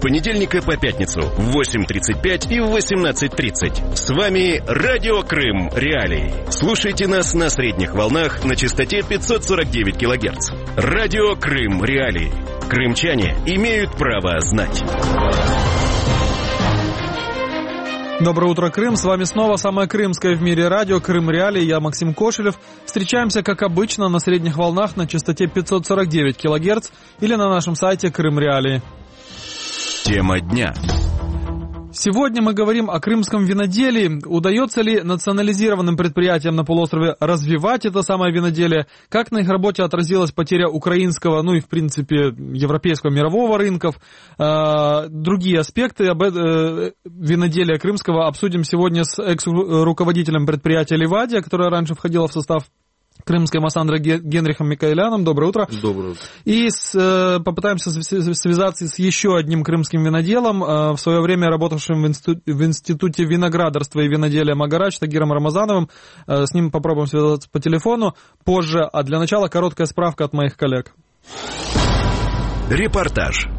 понедельника по пятницу в 8:35 и в 18:30. С вами Радио Крым Реалии. Слушайте нас на средних волнах на частоте 549 кГц. Радио Крым Реалии. Крымчане имеют право знать. Доброе утро, Крым. С вами снова самое крымское в мире радио Крым Реалии. Я Максим Кошелев. Встречаемся, как обычно, на средних волнах на частоте 549 кГц или на нашем сайте Крым Реалии. Тема дня. Сегодня мы говорим о крымском виноделии. Удается ли национализированным предприятиям на полуострове развивать это самое виноделие? Как на их работе отразилась потеря украинского, ну и, в принципе, европейского мирового рынков? Другие аспекты виноделия крымского обсудим сегодня с экс-руководителем предприятия «Ливадия», которое раньше входило в состав крымской Массандра Генрихом Микаэляном. Доброе утро. Доброе утро. И попытаемся связаться с еще одним крымским виноделом, в свое время работавшим в Институте виноградарства и виноделия «Магарач» Тагиром Рамазановым. С ним попробуем связаться по телефону позже. А для начала короткая справка от моих коллег. Репортаж.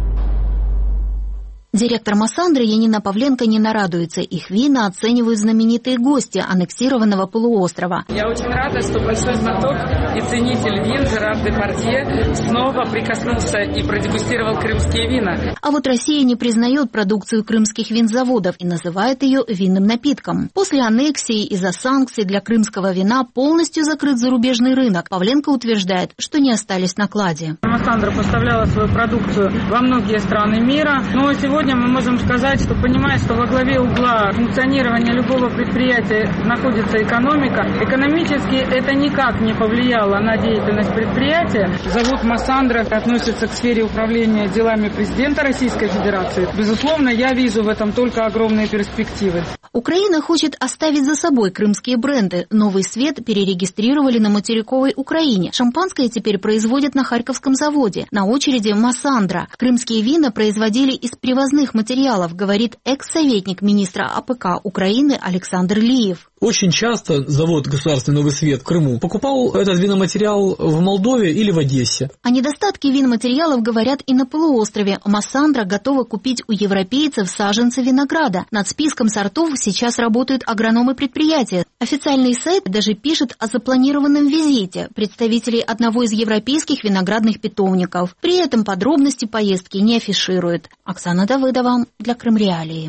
Директор Массандры Янина Павленко не нарадуется. Их вина оценивают знаменитые гости аннексированного полуострова. Я очень рада, что большой знаток и ценитель вин Жерар Депардье снова прикоснулся и продегустировал крымские вина. А вот Россия не признает продукцию крымских винзаводов и называет ее винным напитком. После аннексии из-за санкций для крымского вина полностью закрыт зарубежный рынок. Павленко утверждает, что не остались в накладе. Массандра поставляла свою продукцию во многие страны мира, но сегодня мы можем сказать, что понимая, что во главе угла функционирования любого предприятия находится экономика, экономически это никак не повлияло на деятельность предприятия. Завод Массандра относится к сфере управления делами президента Российской Федерации. Безусловно, я вижу в этом только огромные перспективы. Украина хочет оставить за собой крымские бренды. Новый свет перерегистрировали на материковой Украине. Шампанское теперь производят на Харьковском заводе. На очереди Массандра. Крымские вина производили из привозных материалов, говорит экс-советник министра АПК Украины Александр Лиев. Очень часто завод «Государственный Новый Свет» в Крыму покупал этот виноматериал в Молдове или в Одессе. О недостатке виноматериалов говорят и на полуострове. Массандра готова купить у европейцев саженцы винограда. Над списком сортов сейчас работают агрономы предприятия. Официальный сайт даже пишет о запланированном визите представителей одного из европейских виноградных питомников. При этом подробности поездки не афишируют. Оксана Давыдова для Крым Реалии.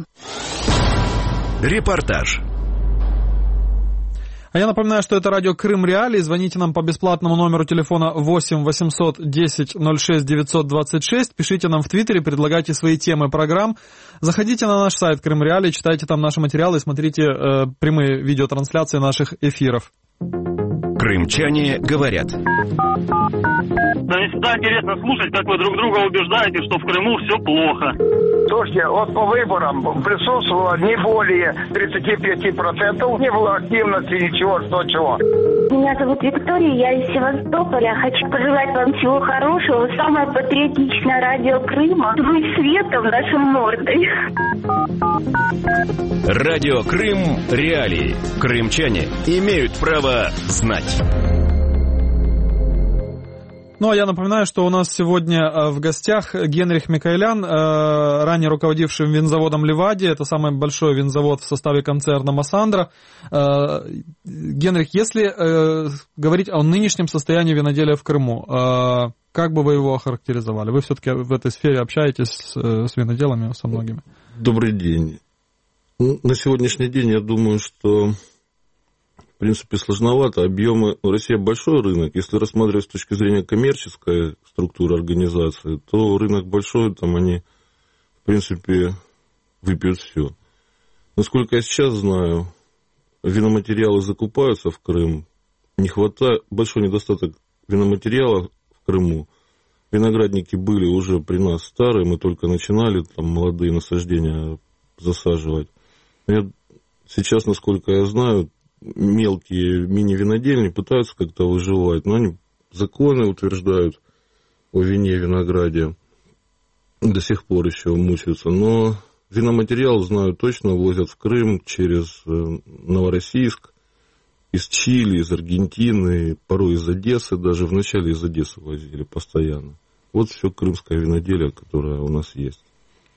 Репортаж. А я напоминаю, что это радио Крым Реалии. Звоните нам по бесплатному номеру телефона 8 800 10 06 926. Пишите нам в Твиттере, предлагайте свои темы программ. Заходите на наш сайт Крым Реалии, читайте там наши материалы и смотрите прямые видеотрансляции наших эфиров. Крымчане говорят. Да, всегда интересно слушать, как вы друг друга убеждаете, что в Крыму все плохо. Слушайте, вот по выборам присутствовало не более 35%, не было активности, ничего, что чего. Меня зовут Виктория, я из Севастополя. Хочу пожелать вам всего хорошего. Самое патриотичное радио Крыма. Вы светом нашей мордой. Радио Крым Реалии. Крымчане имеют право знать. Ну, а я напоминаю, что у нас сегодня в гостях Генрих Микаэлян, ранее руководивший винзаводом «Ливадия». Это самый большой винзавод в составе концерна «Массандра». Генрих, если говорить о нынешнем состоянии виноделия в Крыму, как бы вы его охарактеризовали? Вы все-таки в этой сфере общаетесь с виноделами, со многими. Добрый день. На сегодняшний день я думаю, что в принципе сложновато. Объемы... Россия большой рынок. Если рассматривать с точки зрения коммерческой структуры организации, то рынок большой, там они, в принципе, выпьют все. Насколько я сейчас знаю, виноматериалы закупаются в Крым. Не хватает, большой недостаток виноматериала в Крыму. Виноградники были уже при нас старые, мы только начинали там молодые насаждения засаживать. Сейчас, насколько я знаю, мелкие мини-винодельни пытаются как-то выживать, но они законы утверждают о вине и винограде, до сих пор еще мучаются. Но виноматериал, знаю точно, возят в Крым через Новороссийск, из Чили, из Аргентины, порой из Одессы, даже вначале из Одессы возили постоянно. Вот все крымское виноделие, которое у нас есть.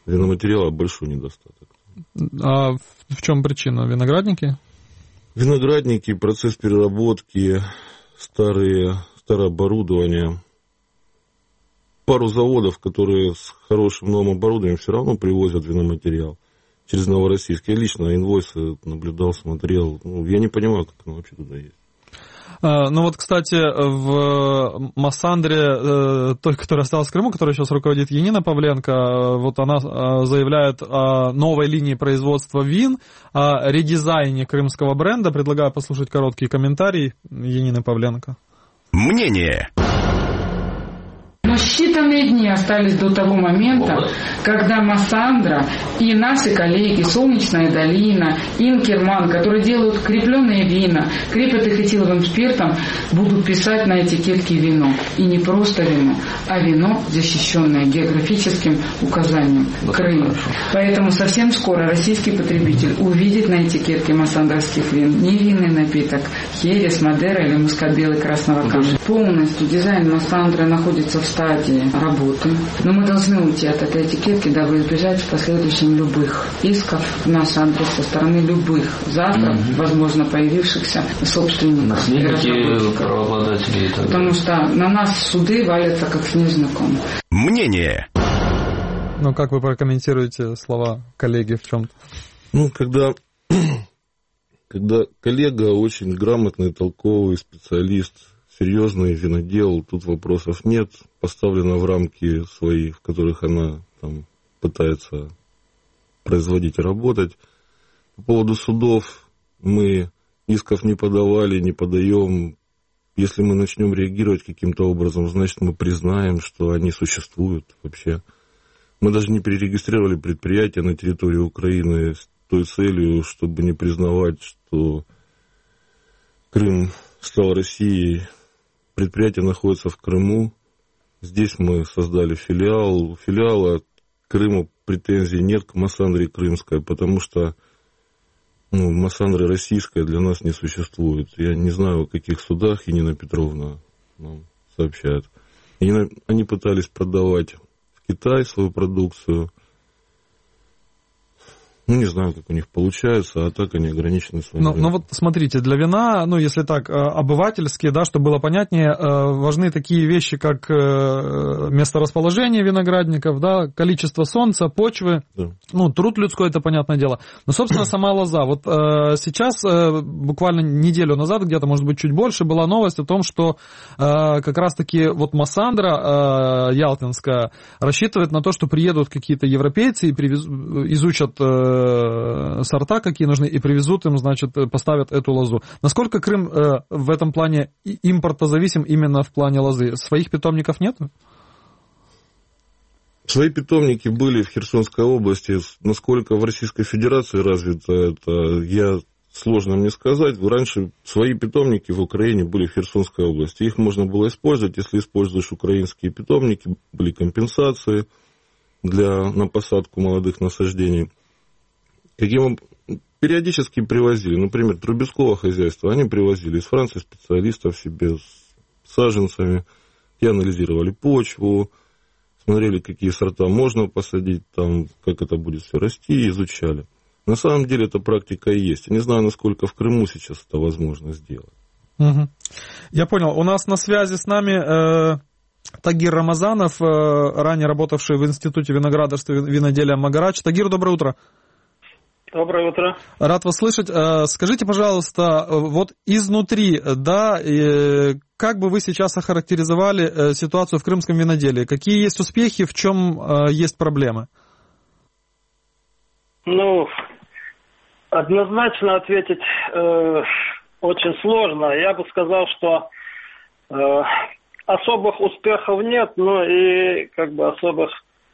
виноматериала большой недостаток. А в чем причина? Виноградники? Виноградники, процесс переработки, старое оборудование. Пару заводов, которые с хорошим новым оборудованием все равно привозят виноматериал через Новороссийск. Я лично инвойсы наблюдал, смотрел. Я не понимаю, как оно вообще туда есть. Ну вот, кстати, в Массандре, той, которая осталась в Крыму, которая сейчас руководит Янина Павленко, вот она заявляет о новой линии производства вин, о редизайне крымского бренда. Предлагаю послушать короткий комментарий Янины Павленко. Мнение. Но считанные дни остались до того момента, когда Массандра и наши коллеги Солнечная долина, Инкерман, которые делают крепленные вина, крепят их этиловым спиртом, будут писать на этикетке вино. И не просто вино, а вино, защищенное географическим указанием Крым. Поэтому совсем скоро российский потребитель увидит на этикетке массандровских вин не винный напиток, херес, мадера или мускабелы красного камня. Полностью дизайн Массандры находится в стадии работы. Но мы должны уйти от этой этикетки, дабы избежать в последующем любых исков в наш адрес со стороны любых завтра, возможно, появившихся собственников. Наследники, правообладатели. Потому что на нас суды валятся как снежный ком. Мнение. Ну, как вы прокомментируете слова коллеги в чем-то? Когда коллега очень грамотный, толковый специалист, серьезный винодел, тут вопросов нет, поставлена в рамки свои, в которых она там пытается производить и работать. По поводу судов мы исков не подавали, не подаем. Если мы начнем реагировать каким-то образом, значит, мы признаем, что они существуют вообще. Мы даже не перерегистрировали предприятия на территории Украины с той целью, чтобы не признавать, что Крым стал Россией. Предприятие находится в Крыму. Здесь мы создали филиал. Филиала к Крыму претензий нет, к Массандре крымской, потому что Массандра российская для нас не существует. Я не знаю, о каких судах Янина Петровна нам сообщает. Они пытались продавать в Китай свою продукцию. Не знаю, как у них получается, а так они ограничены своим. Ну вот смотрите, для вина, если так, обывательски, да, чтобы было понятнее, важны такие вещи, как месторасположение виноградников, да, количество солнца, почвы, да. Труд людской, это понятное дело. Но, собственно, сама лоза. Вот сейчас, буквально неделю назад, где-то, может быть, чуть больше, была новость о том, что как раз-таки вот Массандра ялтинская рассчитывает на то, что приедут какие-то европейцы и изучат сорта, какие нужны, и привезут им, значит, поставят эту лозу. Насколько Крым в этом плане импортозависим именно в плане лозы? Своих питомников нет? Свои питомники были в Херсонской области. Насколько в Российской Федерации развито это, сложно мне сказать. Раньше свои питомники в Украине были в Херсонской области. Их можно было использовать. Если используешь украинские питомники, были компенсации на посадку молодых насаждений. Периодически привозили, например, Трубецкого хозяйства, они привозили из Франции специалистов себе с саженцами, и анализировали почву, смотрели, какие сорта можно посадить, там, как это будет все расти, изучали. На самом деле эта практика и есть. Я не знаю, насколько в Крыму сейчас это возможно сделать. Угу. Я понял. У нас на связи с нами Тагир Рамазанов, ранее работавший в Институте виноградарства и виноделия Магарач. Тагир, доброе утро. Доброе утро. Рад вас слышать. Скажите, пожалуйста, вот изнутри, да, как бы вы сейчас охарактеризовали ситуацию в крымском виноделии? Какие есть успехи, в чем есть проблемы? Однозначно ответить очень сложно. Я бы сказал, что особых успехов нет, но и особых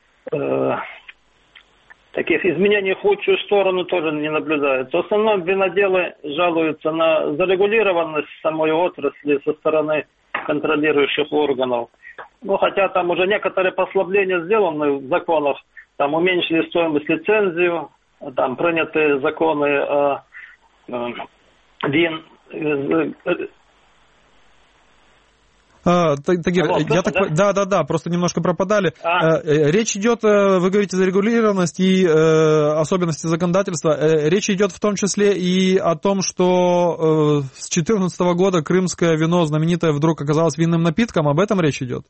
таких изменений в худшую сторону тоже не наблюдается. В основном виноделы жалуются на зарегулированность самой отрасли со стороны контролирующих органов. Хотя там уже некоторые послабления сделаны в законах, там уменьшили стоимость лицензию, там приняты законы вин. Тагир, да, просто немножко пропадали. Речь идет, вы говорите, зарегулированность и особенности законодательства. Речь идет в том числе и о том, что с 2014 года крымское вино знаменитое вдруг оказалось винным напитком. Об этом речь идет?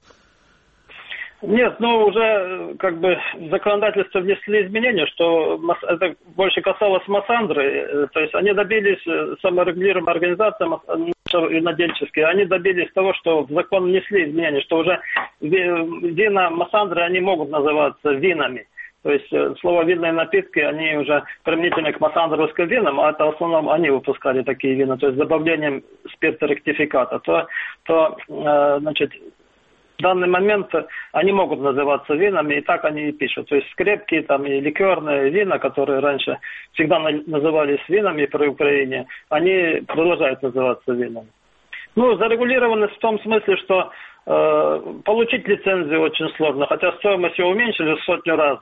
Нет, уже в законодательство внесли изменения, что это больше касалось Массандры, то есть они добились, саморегулируемая организация винодельческие, они добились того, что в закон внесли изменения, что уже вина Массандры, они могут называться винами. То есть слово «винные напитки», они уже применительны к массандровским винам, а это в основном они выпускали такие вина, то есть с добавлением спирторектификата, значит, в данный момент они могут называться винами, и так они и пишут. То есть крепкие и ликерные вина, которые раньше всегда назывались винами при Украине, они продолжают называться винами. Зарегулированность в том смысле, что получить лицензию очень сложно, хотя стоимость ее уменьшили в 100 раз.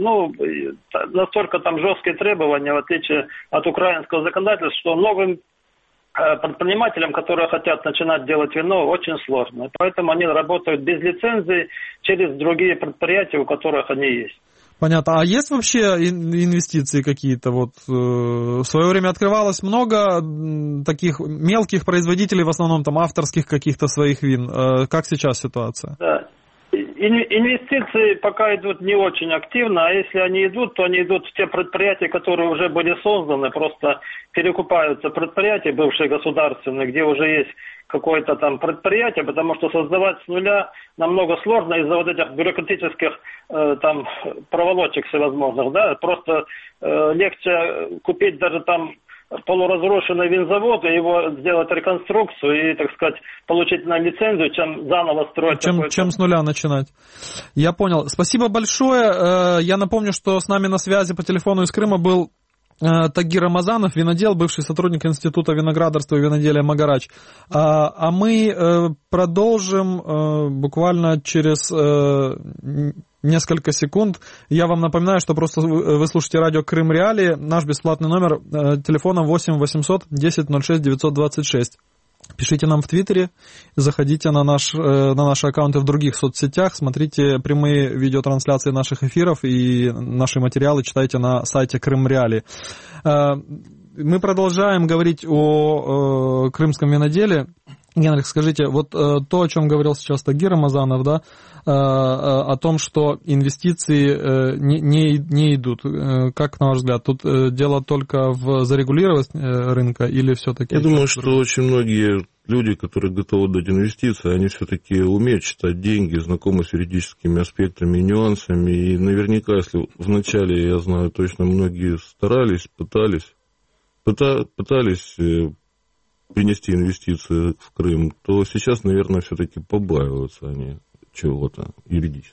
Настолько там жесткие требования, в отличие от украинского законодательства, что новым предпринимателям, которые хотят начинать делать вино, очень сложно. Поэтому они работают без лицензии через другие предприятия, у которых они есть. Понятно. А есть вообще инвестиции какие-то? В свое время открывалось много таких мелких производителей, в основном авторских каких-то своих вин. Как сейчас ситуация? Да. Инвестиции пока идут не очень активно, а если они идут, то они идут в те предприятия, которые уже были созданы, просто перекупаются предприятия, бывшие государственные, где уже есть какое-то там предприятие, потому что создавать с нуля намного сложно из-за вот этих бюрократических проволочек всевозможных, да, просто легче купить даже полуразрушенный винзавод и его сделать реконструкцию и, так сказать, получить на лицензию, чем заново строить. Чем с нуля начинать. Я понял. Спасибо большое. Я напомню, что с нами на связи по телефону из Крыма был Тагир Рамазанов, винодел, бывший сотрудник Института виноградарства и виноделия «Магарач». А мы продолжим буквально через несколько секунд. Я вам напоминаю, что просто вы слушаете радио Крым Реалии. Наш бесплатный номер телефона 8 800 10 06 926. Пишите нам в Твиттере, заходите на наши аккаунты в других соцсетях, смотрите прямые видеотрансляции наших эфиров и наши материалы читайте на сайте Крым Реалии. Мы продолжаем говорить о крымском виноделе. Генрих, скажите, то, о чем говорил сейчас Тагир Рамазанов, да, о том, что инвестиции не идут. Как, на ваш взгляд, тут дело только в зарегулированности рынка или все-таки... Я думаю, что очень многие люди, которые готовы дать инвестиции, они все-таки умеют считать деньги, знакомы с юридическими аспектами и нюансами. И наверняка, если вначале, я знаю точно, многие старались, пытались принести инвестиции в Крым, то сейчас, наверное, все-таки побаиваются они чего-то юридического.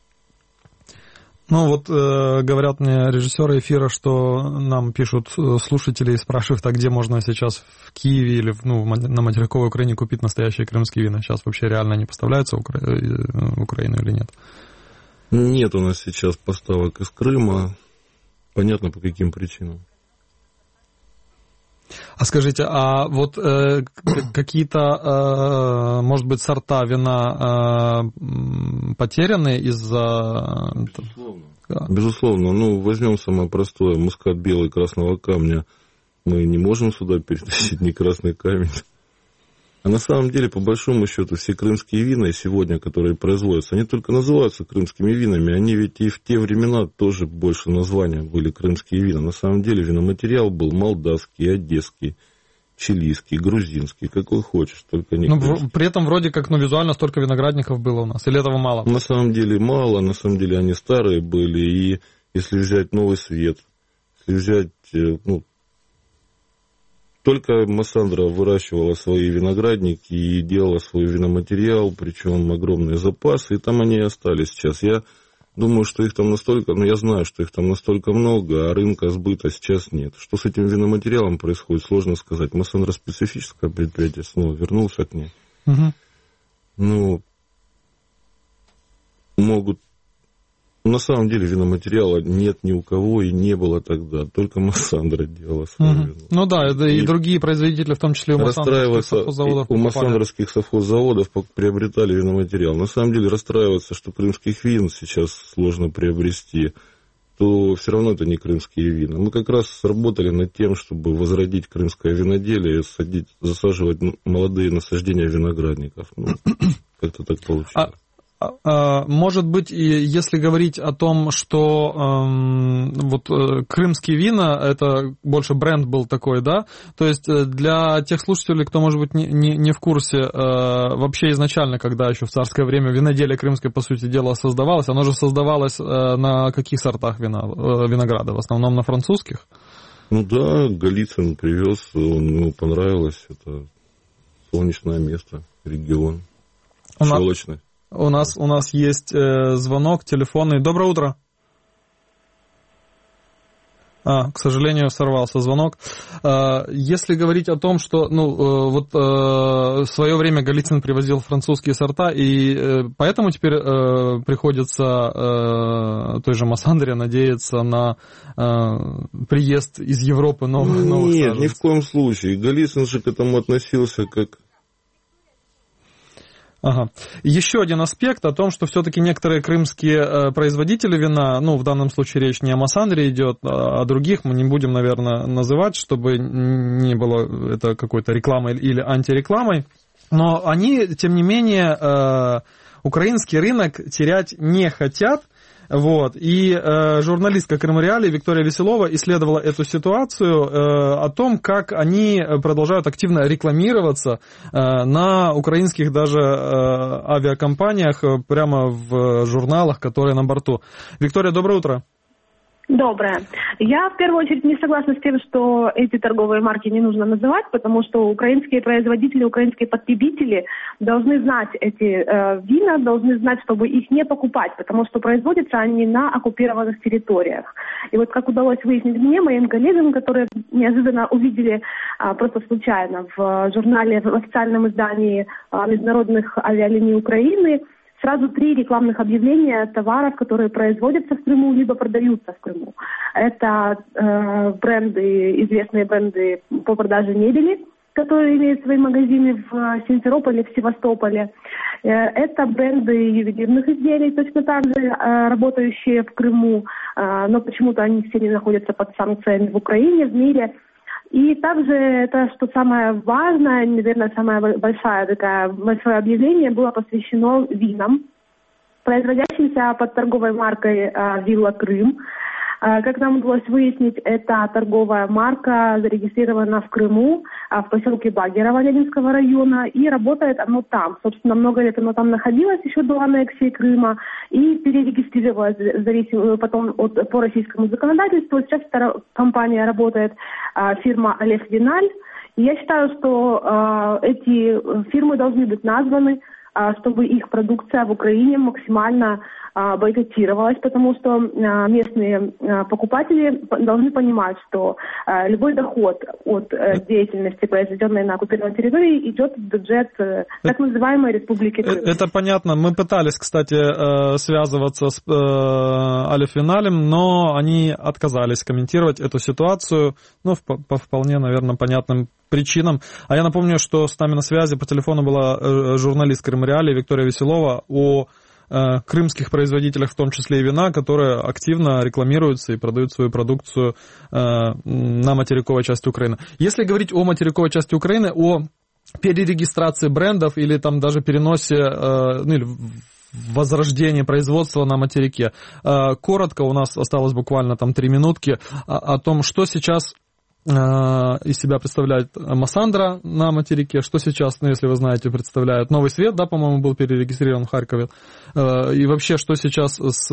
Говорят мне режиссеры эфира, что нам пишут слушатели и спрашивают, а где можно сейчас в Киеве или на материковой Украине купить настоящие крымские вина? Сейчас вообще реально не поставляются в Украину или нет? Нет у нас сейчас поставок из Крыма. Понятно, по каким причинам. А скажите, какие-то, может быть, сорта вина потеряны из-за... Безусловно. Возьмем самое простое. Мускат белый красного камня. Мы не можем сюда перетащить ни красный камень. А на самом деле, по большому счету, все крымские вина сегодня, которые производятся, они только называются крымскими винами. Они ведь и в те времена тоже больше названия были крымские вина. На самом деле виноматериал был молдавский, одесский, чилийский, грузинский, какой хочешь, только не крымский. При этом вроде как визуально столько виноградников было у нас. Или этого мало? На самом деле мало, на самом деле они старые были. И если взять Новый Свет, если взять... Только Массандра выращивала свои виноградники и делала свой виноматериал, причем огромные запасы, и там они и остались сейчас. Я думаю, что их там настолько, я знаю, что их там настолько много, а рынка сбыта сейчас нет. Что с этим виноматериалом происходит, сложно сказать. Массандра специфическое предприятие, снова вернулся к ней. Угу. Могут На самом деле виноматериала нет ни у кого и не было тогда, только Массандра делала свое вино. Ну да, и другие производители, в том числе у массандровских совхоззаводов, у массандровских совхоззаводов приобретали виноматериал. На самом деле расстраиваться, что крымских вин сейчас сложно приобрести, то все равно это не крымские вина. Мы как раз работали над тем, чтобы возродить крымское виноделие, засаживать молодые насаждения виноградников. Как-то так получилось. Может быть, если говорить о том, что крымские вина, это больше бренд был такой, да? То есть для тех слушателей, кто, может быть, не в курсе, вообще изначально, когда еще в царское время виноделие крымское, по сути дела, создавалось, оно же создавалось на каких сортах винограда? В основном на французских? Ну да, Голицын привез, ему понравилось, это солнечное место, регион, щелочный. У нас есть звонок телефонный. Доброе утро. К сожалению, сорвался звонок. Если говорить о том, что в свое время Голицын привозил французские сорта, и поэтому теперь приходится той же Массандре надеяться на приезд из Европы новых саженцев. Нет, ни в коем случае. Голицын же к этому относился как... Ага. Еще один аспект о том, что все-таки некоторые крымские производители вина, в данном случае речь не о Массандре идет, а о других, мы не будем, наверное, называть, чтобы не было это какой-то рекламой или антирекламой, но они, тем не менее, украинский рынок терять не хотят. И журналистка Крымреалии Виктория Веселова исследовала эту ситуацию о том, как они продолжают активно рекламироваться на украинских даже авиакомпаниях, прямо в журналах, которые на борту. Виктория, доброе утро. Доброе. Я в первую очередь не согласна с тем, что эти торговые марки не нужно называть, потому что украинские производители, украинские потребители должны знать эти вина, должны знать, чтобы их не покупать, потому что производятся они на оккупированных территориях. И вот как удалось выяснить мне, моим коллегам, которые неожиданно увидели просто случайно в журнале, в официальном издании международных авиалиний Украины, сразу 3 рекламных объявления товаров, которые производятся в Крыму, либо продаются в Крыму. Это известные бренды по продаже мебели, которые имеют свои магазины в Симферополе, в Севастополе. Это бренды ювелирных изделий, точно так же работающие в Крыму, но почему-то они все не находятся под санкциями в Украине, в мире. И также это, что самое важное, наверное, самое большое объявление было посвящено винам, производящимся под торговой маркой «Вилла Крым». Как нам удалось выяснить, эта торговая марка зарегистрирована в Крыму, в поселке Багерово Ленинского района, и работает оно там. Собственно, много лет оно там находилось еще до аннексии Крыма, и перерегистрировалось потом по российскому законодательству. Сейчас компания работает, фирма «Олег Виналь». И я считаю, что эти фирмы должны быть названы, чтобы их продукция в Украине максимально бойкотировалась, потому что местные покупатели должны понимать, что любой доход от деятельности, произведенной на оккупированной территории, идет в бюджет так называемой Республики Крым. Это понятно. Мы пытались, кстати, связываться с Олег Виналем, но они отказались комментировать эту ситуацию, по вполне, наверное, понятным причинам. А я напомню, что с нами на связи по телефону была журналист Крымреалии Виктория Веселова о крымских производителях, в том числе и вина, которые активно рекламируются и продают свою продукцию на материковой части Украины. Если говорить о материковой части Украины, о перерегистрации брендов или там даже переносе, или возрождении производства на материке, коротко, у нас осталось буквально 3 минутки, о том, что сейчас из себя представляет Массандра на материке, что сейчас, если вы знаете, представляет Новый Свет, по-моему, был перерегистрирован в Харькове, и вообще, что сейчас с,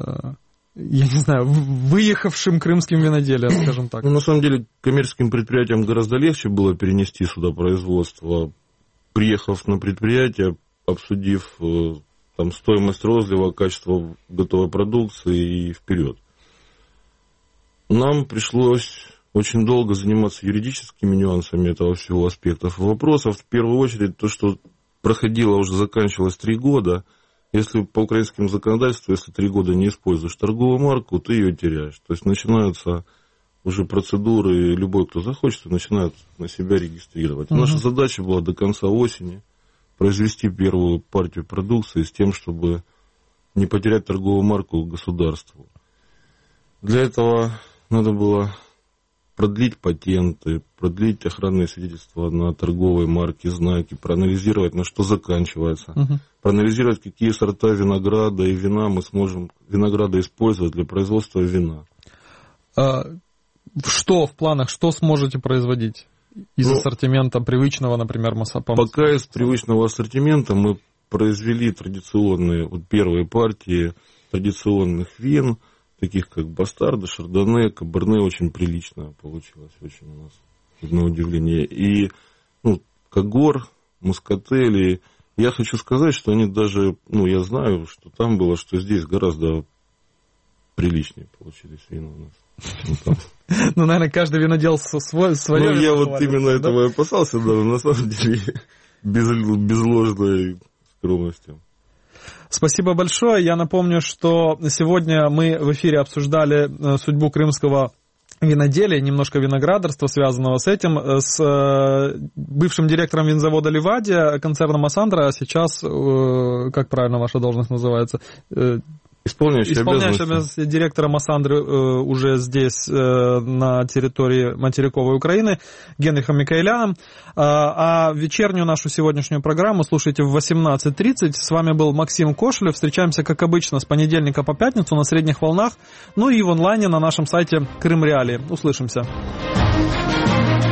выехавшим крымским виноделием, скажем так. На самом деле, коммерческим предприятиям гораздо легче было перенести сюда производство, приехав на предприятие, обсудив стоимость розлива, качество готовой продукции и вперед. Нам пришлось очень долго заниматься юридическими нюансами этого всего аспектов и вопросов. В первую очередь, то, что проходило, уже заканчивалось 3 года, Если по украинскому законодательству, если 3 года не используешь торговую марку, ты ее теряешь. То есть начинаются уже процедуры, и любой, кто захочет, начинает на себя регистрировать. Наша задача была до конца осени произвести первую партию продукции с тем, чтобы не потерять торговую марку государству. Для этого надо было продлить патенты, продлить охранные свидетельства на торговой марке, знаки, проанализировать, на что заканчивается, проанализировать, какие сорта винограда и вина мы сможем винограда использовать для производства вина. Что в планах, что сможете производить из ассортимента привычного, например, Пока из привычного ассортимента мы произвели традиционные, первые партии традиционных вин, таких как бастарды, шардоне, каберне, очень прилично получилось, очень у нас, на удивление. И когор, мускатели. Я хочу сказать, что они даже, я знаю, что там было, что здесь гораздо приличнее получились вина у нас. Наверное, каждый винодел свое. Я вот именно этого и опасался, да, на самом деле, без ложной скромности. Спасибо большое. Я напомню, что сегодня мы в эфире обсуждали судьбу крымского виноделия, немножко виноградарства, связанного с этим, с бывшим директором винзавода «Ливадия», концерна «Массандра», а сейчас, как правильно ваша должность называется? Исполняющий обязанности директора «Массандры» уже здесь, на территории материковой Украины, Генрихом Микаэляном. А вечернюю нашу сегодняшнюю программу слушайте в 18:30. С вами был Максим Кошелев. Встречаемся, как обычно, с понедельника по пятницу на средних волнах, и в онлайне на нашем сайте Крым Реалии. Услышимся.